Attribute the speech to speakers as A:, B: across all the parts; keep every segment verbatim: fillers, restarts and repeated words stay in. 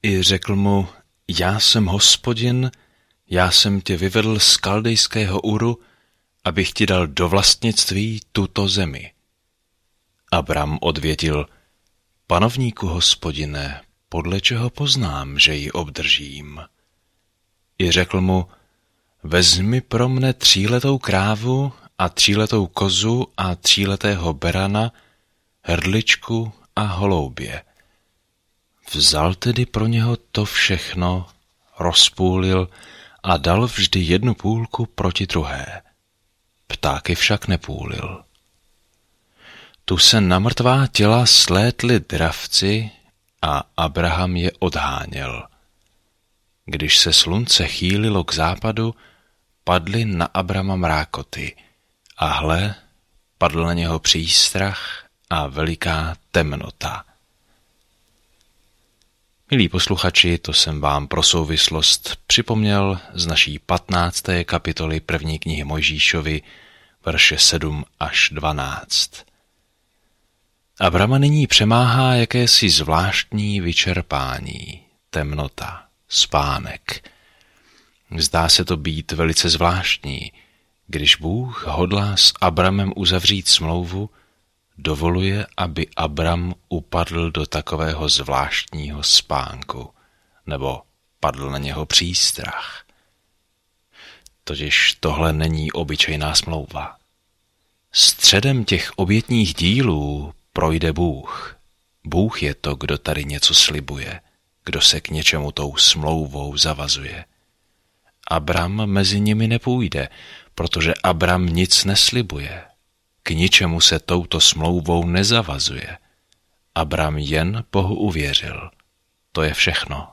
A: i řekl mu, já jsem Hospodin, já jsem tě vyvedl z kaldejského Uru, abych ti dal do vlastnictví tuto zemi. Abram odvětil, panovníku Hospodine, podle čeho poznám, že ji obdržím? I řekl mu, vezmi pro mne tříletou krávu a tříletou kozu a tříletého berana, hrdličku a holoubě. Vzal tedy pro něho to všechno, rozpůlil a dal vždy jednu půlku proti druhé. Ptáky však nepůlil. Tu se na mrtvá těla slétli dravci a Abraham je odháněl. Když se slunce chýlilo k západu, padly na Abrama mrákoty a hle, padl na něho přístrach a veliká temnota. Milí posluchači, to jsem vám pro souvislost připomněl z naší patnácté kapitoly první knihy Mojžíšovi, verše sedm až dvanáct. Abrama nyní přemáhá jakési zvláštní vyčerpání, temnota, spánek. Zdá se to být velice zvláštní, když Bůh hodlá s Abramem uzavřít smlouvu, dovoluje, aby Abram upadl do takového zvláštního spánku, nebo padl na něho přístrach. Totiž tohle není obyčejná smlouva. Středem těch obětních dílů projde Bůh. Bůh je to, kdo tady něco slibuje, kdo se k něčemu tou smlouvou zavazuje. Abram mezi nimi nepůjde, protože Abram nic neslibuje. K ničemu se touto smlouvou nezavazuje. Abram jen Bohu uvěřil. To je všechno.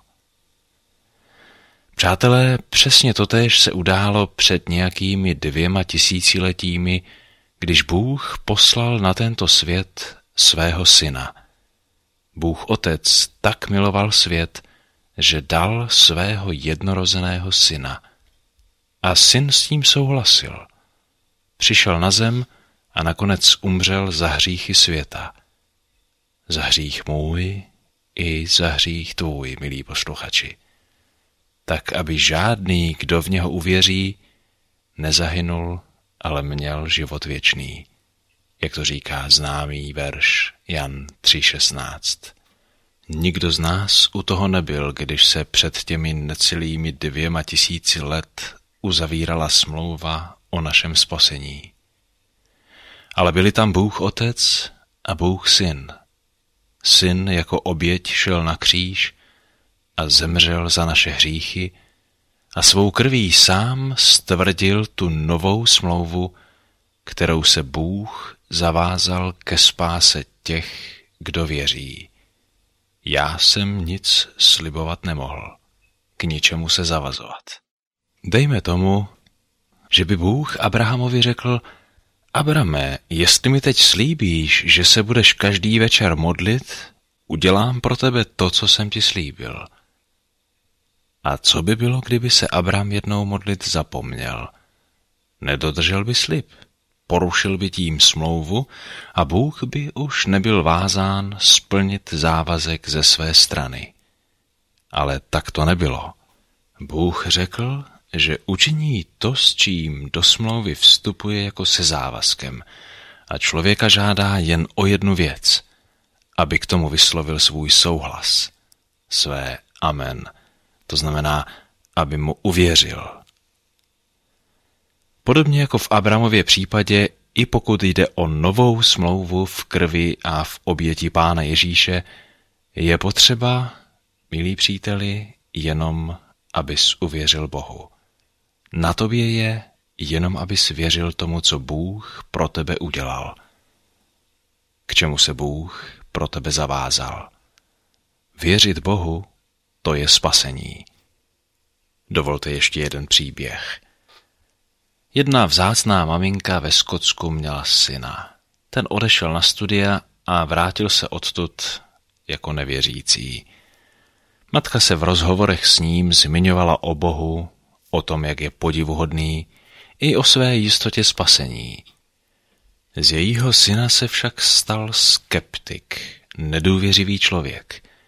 A: Přátelé, přesně totéž se událo před nějakými dvěma tisíciletími, když Bůh poslal na tento svět svého syna. Bůh Otec tak miloval svět, že dal svého jednorozeného syna. A syn s tím souhlasil. Přišel na zem a nakonec umřel za hříchy světa. Za hřích můj i za hřích tvůj, milí posluchači. Tak, aby žádný, kdo v něho uvěří, nezahynul, ale měl život věčný. Jak to říká známý verš Jan tři šestnáct. Nikdo z nás u toho nebyl, když se před těmi necelými dvěma tisíci let uzavírala smlouva o našem spasení. Ale byli tam Bůh Otec a Bůh Syn. Syn jako oběť šel na kříž a zemřel za naše hříchy a svou krví sám stvrdil tu novou smlouvu, kterou se Bůh zavázal ke spáse těch, kdo věří. Já jsem nic slibovat nemohl, k ničemu se zavazovat. Dejme tomu, že by Bůh Abrahamovi řekl, Abrame, jestli mi teď slíbíš, že se budeš každý večer modlit, udělám pro tebe to, co jsem ti slíbil. A co by bylo, kdyby se Abram jednou modlit zapomněl? Nedodržel by slib, porušil by tím smlouvu a Bůh by už nebyl vázán splnit závazek ze své strany. Ale tak to nebylo. Bůh řekl, že učiní to, s čím do smlouvy vstupuje jako se závazkem a člověka žádá jen o jednu věc, aby k tomu vyslovil svůj souhlas, své amen, to znamená, aby mu uvěřil. Podobně jako v Abramově případě, i pokud jde o novou smlouvu v krvi a v oběti Pána Ježíše, je potřeba, milí příteli, jenom abys uvěřil Bohu. Na tobě je jenom, abys věřil tomu, co Bůh pro tebe udělal. K čemu se Bůh pro tebe zavázal. Věřit Bohu, to je spasení. Dovolte ještě jeden příběh. Jedna vzácná maminka ve Skotsku měla syna. Ten odešel na studia a vrátil se odtud jako nevěřící. Matka se v rozhovorech s ním zmiňovala o Bohu, o tom, jak je podivuhodný, i o své jistotě spasení. Z jejího syna se však stal skeptik, nedůvěřivý člověk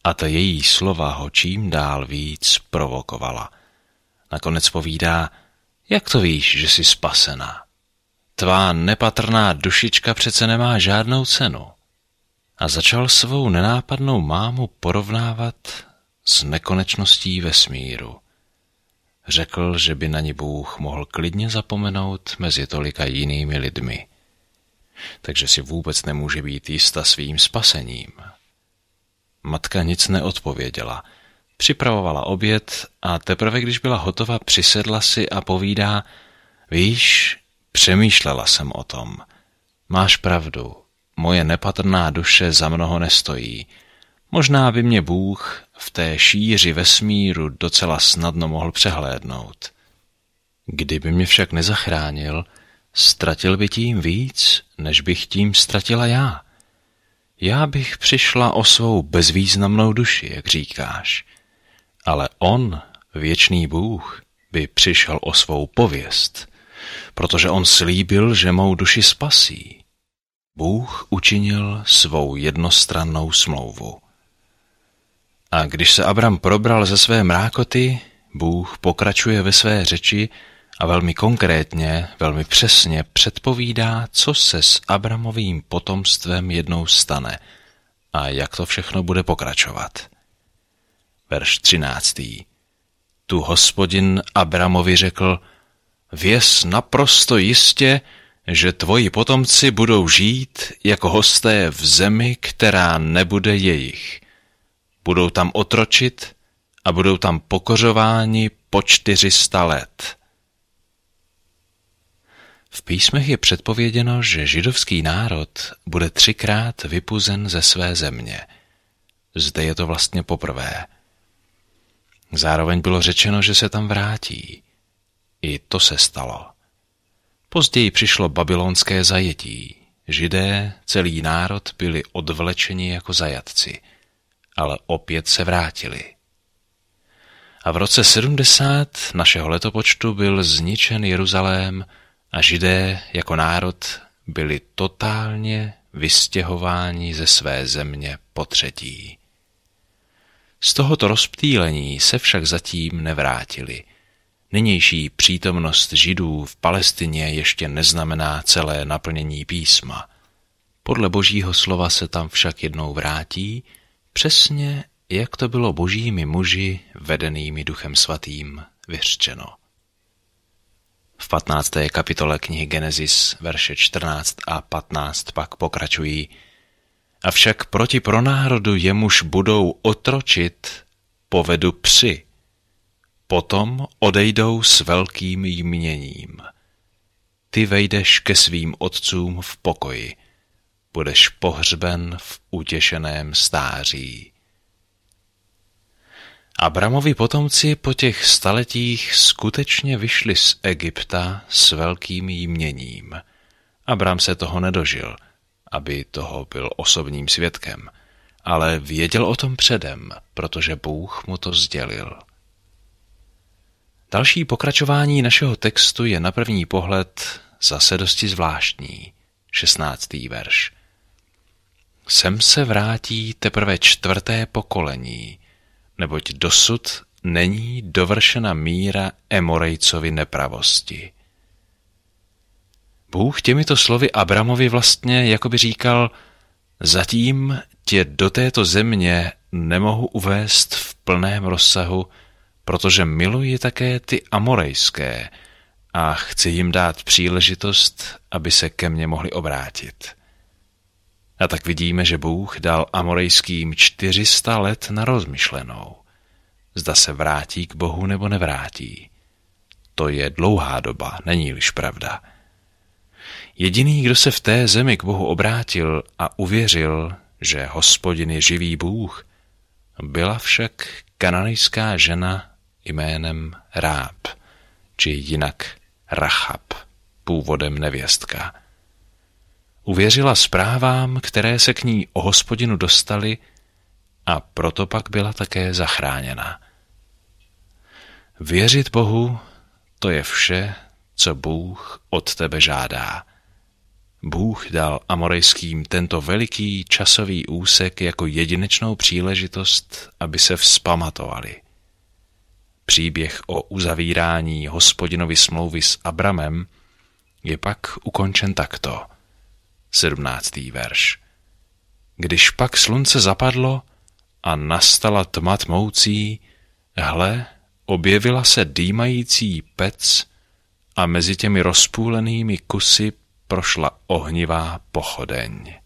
A: a ta její slova ho čím dál víc provokovala. Nakonec povídá: jak to víš, že jsi spasena? Tvá nepatrná dušička přece nemá žádnou cenu. A začal svou nenápadnou mámu porovnávat s nekonečností vesmíru. Řekl, že by na ní Bůh mohl klidně zapomenout mezi tolika jinými lidmi. Takže si vůbec nemůže být jista svým spasením. Matka nic neodpověděla. Připravovala oběd a teprve když byla hotova, přisedla si a povídá: víš, přemýšlela jsem o tom. Máš pravdu, moje nepatrná duše za mnoho nestojí. Možná by mě Bůh v té šíři vesmíru docela snadno mohl přehlédnout. Kdyby mě však nezachránil, ztratil by tím víc, než bych tím ztratila já. Já bych přišla o svou bezvýznamnou duši, jak říkáš. Ale on, věčný Bůh, by přišel o svou pověst, protože on slíbil, že mou duši spasí. Bůh učinil svou jednostrannou smlouvu. A když se Abram probral ze své mrákoty, Bůh pokračuje ve své řeči a velmi konkrétně, velmi přesně předpovídá, co se s Abramovým potomstvem jednou stane a jak to všechno bude pokračovat. Verš třináctý. Tu Hospodin Abramovi řekl: věz naprosto jistě, že tvoji potomci budou žít jako hosté v zemi, která nebude jejich. Budou tam otročit a budou tam pokořováni po čtyři sta let. V písmech je předpověděno, že židovský národ bude třikrát vypuzen ze své země. Zde je to vlastně poprvé. Zároveň bylo řečeno, že se tam vrátí. I to se stalo. Později přišlo babylonské zajetí. Židé, celý národ, byli odvlečeni jako zajatci, ale opět se vrátili. A v roce sedmdesát našeho letopočtu byl zničen Jeruzalém a Židé jako národ byli totálně vystěhováni ze své země potřetí. Z tohoto rozptýlení se však zatím nevrátili. Nynější přítomnost Židů v Palestině ještě neznamená celé naplnění písma. Podle Božího slova se tam však jednou vrátí, přesně jak to bylo božími muži vedenými Duchem Svatým vyřčeno. V patnácté kapitole knihy Genesis verše čtrnáct a patnáct pak pokračují: avšak proti pronárodu, jemuž budou otročit, povedu při. Potom odejdou s velkým jměním. Ty vejdeš ke svým otcům v pokoji. Budeš pohřben v utěšeném stáří. Abramovi potomci po těch staletích skutečně vyšli z Egypta s velkým jměním. Abram se toho nedožil, aby toho byl osobním svědkem, ale věděl o tom předem, protože Bůh mu to sdělil. Další pokračování našeho textu je na první pohled zase dosti zvláštní. šestnáctý verš. Sem se vrátí teprve čtvrté pokolení, neboť dosud není dovršena míra Emorejcovy nepravosti. Bůh těmito slovy Abramovi vlastně jakoby říkal: zatím tě do této země nemohu uvést v plném rozsahu, protože miluji také ty amorejské a chci jim dát příležitost, aby se ke mně mohli obrátit. A tak vidíme, že Bůh dal amorejským čtyři sta let na rozmyšlenou. Zda se vrátí k Bohu nebo nevrátí. To je dlouhá doba, není-liž pravda. Jediný, kdo se v té zemi k Bohu obrátil a uvěřil, že Hospodin je živý Bůh, byla však kananejská žena jménem Ráb, či jinak Rachab, původem nevěstka. Uvěřila zprávám, které se k ní o Hospodinu dostaly, a proto pak byla také zachráněna. Věřit Bohu, to je vše, co Bůh od tebe žádá. Bůh dal Amorejským tento veliký časový úsek jako jedinečnou příležitost, aby se vzpamatovali. Příběh o uzavírání Hospodinovy smlouvy s Abramem je pak ukončen takto. sedmnáctý verš. Když pak slunce zapadlo a nastala tma tmoucí, hle, objevila se dýmající pec a mezi těmi rozpůlenými kusy prošla ohnivá pochodeň.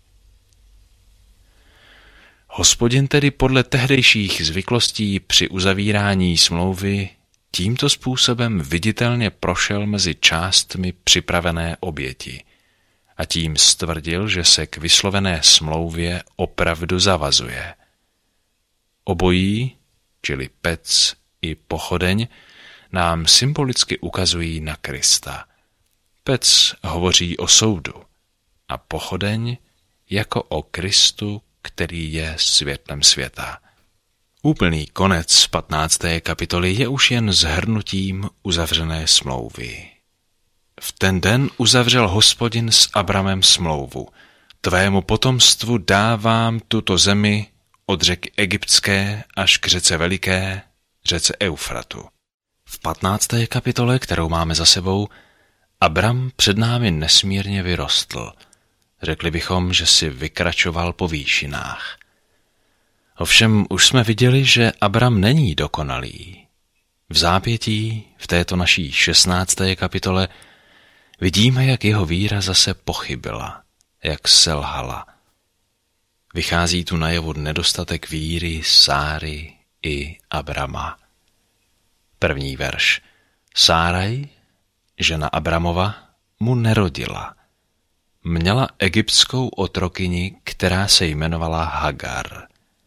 A: Hospodin tedy podle tehdejších zvyklostí při uzavírání smlouvy tímto způsobem viditelně prošel mezi částmi připravené oběti a tím stvrdil, že se k vyslovené smlouvě opravdu zavazuje. Obojí, čili pec i pochodeň, nám symbolicky ukazují na Krista. Pec hovoří o soudu a pochodeň jako o Kristu, který je světlem světa. Úplný konec patnácté kapitoly je už jen shrnutím uzavřené smlouvy. V ten den uzavřel Hospodin s Abramem smlouvu. Tvému potomstvu dávám tuto zemi od řeky Egyptské až k řece Veliké, řece Eufratu. V patnácté kapitole, kterou máme za sebou, Abram před námi nesmírně vyrostl. Řekli bychom, že si vykračoval po výšinách. Ovšem už jsme viděli, že Abram není dokonalý. V zápětí, v této naší šestnácté kapitole, vidíme, jak jeho víra zase pochybila, jak selhala. Vychází tu najevo nedostatek víry Sáry i Abrama. První verš. Sáraj, žena Abramova, mu nerodila. Měla egyptskou otrokyni, která se jmenovala Hagar.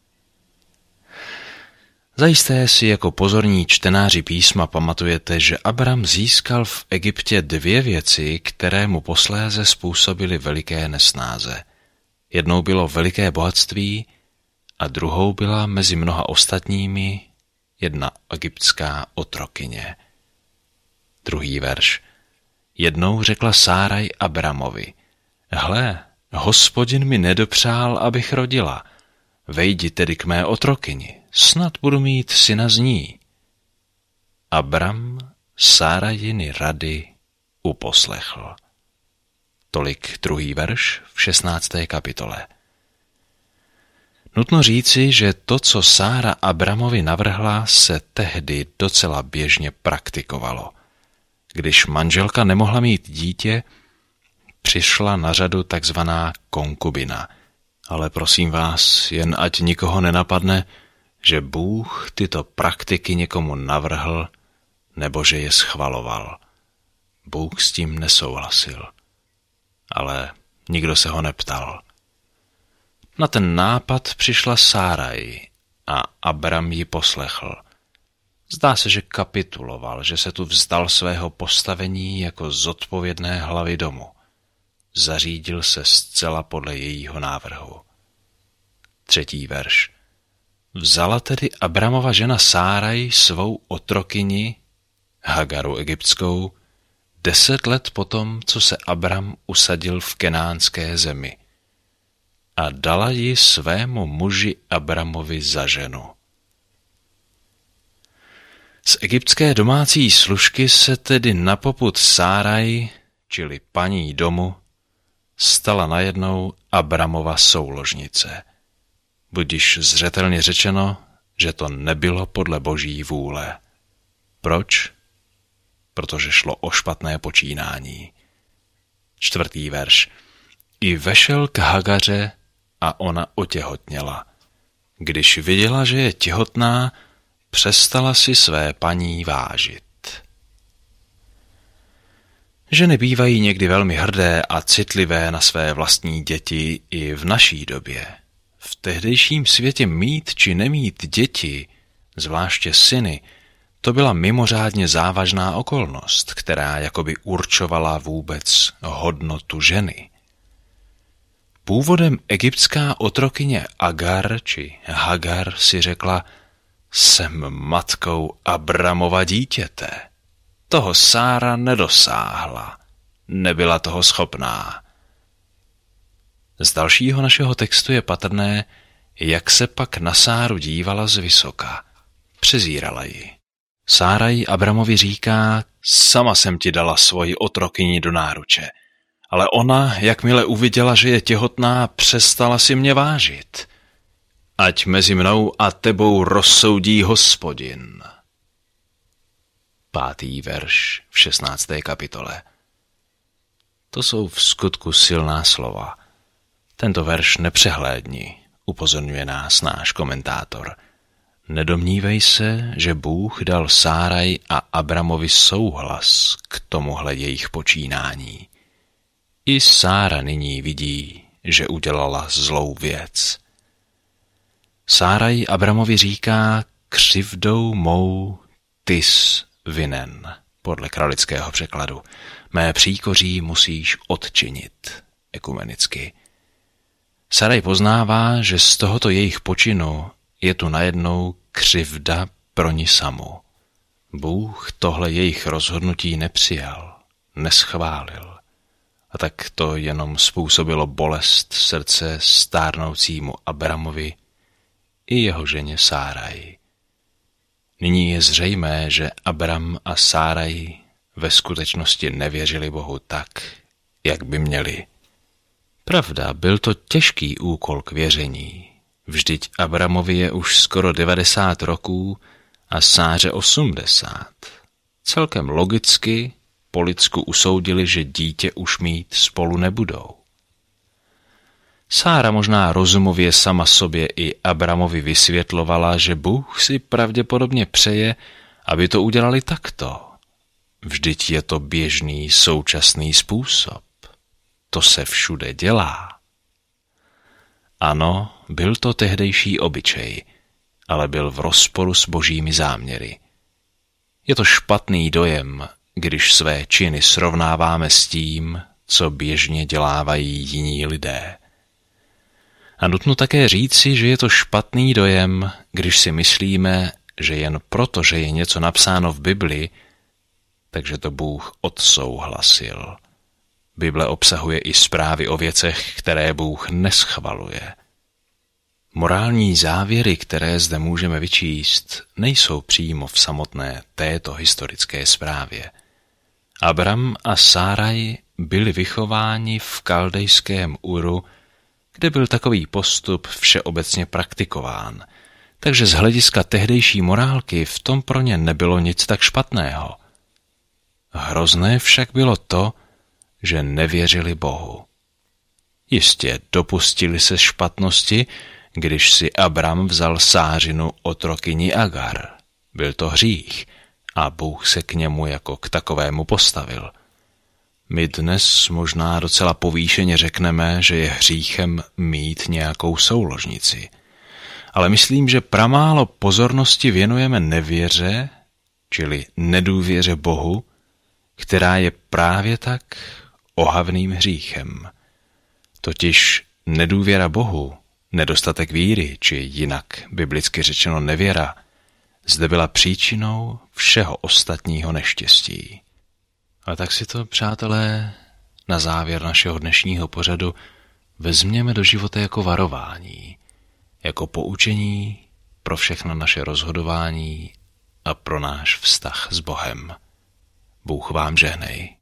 A: Zajisté si jako pozorní čtenáři písma pamatujete, že Abram získal v Egyptě dvě věci, které mu posléze způsobily veliké nesnáze. Jednou bylo veliké bohatství a druhou byla mezi mnoha ostatními jedna egyptská otrokyně. Druhý verš. Jednou řekla Sáraj Abramovi: Hle, Hospodin mi nedopřál, abych rodila. Vejdi tedy k mé otrokyni, snad budu mít syna z ní. Abram Sárajiny rady uposlechl. Tolik druhý verš v šestnácté kapitole. Nutno říci, že to, co Sára Abramovi navrhla, se tehdy docela běžně praktikovalo. Když manželka nemohla mít dítě, přišla na řadu takzvaná konkubina. Ale prosím vás, jen ať nikoho nenapadne, že Bůh tyto praktiky někomu navrhl nebo že je schvaloval. Bůh s tím nesouhlasil. Ale nikdo se ho neptal. Na ten nápad přišla Sáraj a Abram ji poslechl. Zdá se, že kapituloval, že se tu vzdal svého postavení jako zodpovědné hlavy domu. Zařídil se zcela podle jejího návrhu. Třetí verš. Vzala tedy Abramova žena Sáraj svou otrokyni, Hagaru egyptskou, deset let potom, co se Abram usadil v kenánské zemi, a dala ji svému muži Abramovi za ženu. Z egyptské domácí služky se tedy na popud Sáraj, čili paní domu, stala najednou Abramova souložnice. Budiž zřetelně řečeno, že to nebylo podle boží vůle. Proč? Protože šlo o špatné počínání. Čtvrtý verš. I vešel k Hagaře a ona otěhotněla. Když viděla, že je těhotná, přestala si své paní vážit. Ženy bývají někdy velmi hrdé a citlivé na své vlastní děti i v naší době. V tehdejším světě mít či nemít děti, zvláště syny, to byla mimořádně závažná okolnost, která jakoby určovala vůbec hodnotu ženy. Původem egyptská otrokyně Agar či Hagar si řekla: jsem matkou Abramova dítěte. Toho Sára nedosáhla, nebyla toho schopná. Z dalšího našeho textu je patrné, jak se pak na Sáru dívala zvysoka. Přezírala ji. Sáraj Abramovi říká, sama jsem ti dala svoji otrokyni do náruče, ale ona, jakmile uviděla, že je těhotná, přestala si mě vážit. Ať mezi mnou a tebou rozsoudí Hospodin. Pátý verš v šestnácté kapitole. To jsou v skutku silná slova. Tento verš nepřehlédni, upozorňuje nás náš komentátor. Nedomnívej se, že Bůh dal Sáraj a Abramovi souhlas k tomuhle jejich počínání. I Sára nyní vidí, že udělala zlou věc. Sáraj Abramovi říká, křivdou mou tys vinen, podle kralického překladu. Mé příkoří musíš odčinit, ekumenicky. Sáraj poznává, že z tohoto jejich počinu je tu najednou křivda pro ni samu. Bůh tohle jejich rozhodnutí nepřijal, neschválil. A tak to jenom způsobilo bolest srdce stárnoucímu Abramovi i jeho ženě Sáraj. Nyní je zřejmé, že Abram a Sáraj ve skutečnosti nevěřili Bohu tak, jak by měli. Pravda, byl to těžký úkol k věření. Vždyť Abramovi je už skoro devadesát roků a Sáře osmdesát. Celkem logicky po lidsku usoudili, že dítě už mít spolu nebudou. Sára možná rozumově sama sobě i Abramovi vysvětlovala, že Bůh si pravděpodobně přeje, aby to udělali takto. Vždyť je to běžný současný způsob. To se všude dělá. Ano, byl to tehdejší obyčej, ale byl v rozporu s božími záměry. Je to špatný dojem, když své činy srovnáváme s tím, co běžně dělávají jiní lidé. A nutno také říci, že je to špatný dojem, když si myslíme, že jen proto, že je něco napsáno v Bibli, takže to Bůh odsouhlasil. Bible obsahuje i zprávy o věcech, které Bůh neschvaluje. Morální závěry, které zde můžeme vyčíst, nejsou přímo v samotné této historické zprávě. Abram a Sáraj byli vychováni v kaldejském Uru, kde byl takový postup všeobecně praktikován, takže z hlediska tehdejší morálky v tom pro ně nebylo nic tak špatného. Hrozné však bylo to, že nevěřili Bohu. Jistě dopustili se špatnosti, když si Abram vzal Sářinu otrokyni Agar. Byl to hřích a Bůh se k němu jako k takovému postavil. My dnes možná docela povýšeně řekneme, že je hříchem mít nějakou souložnici. Ale myslím, že pramálo pozornosti věnujeme nevěře, čili nedůvěře Bohu, která je právě tak ohavným hříchem. Totiž nedůvěra Bohu, nedostatek víry, či jinak biblicky řečeno nevěra, zde byla příčinou všeho ostatního neštěstí. A tak si to, přátelé, na závěr našeho dnešního pořadu vezměme do života jako varování, jako poučení pro všechno naše rozhodování a pro náš vztah s Bohem. Bůh vám žehnej.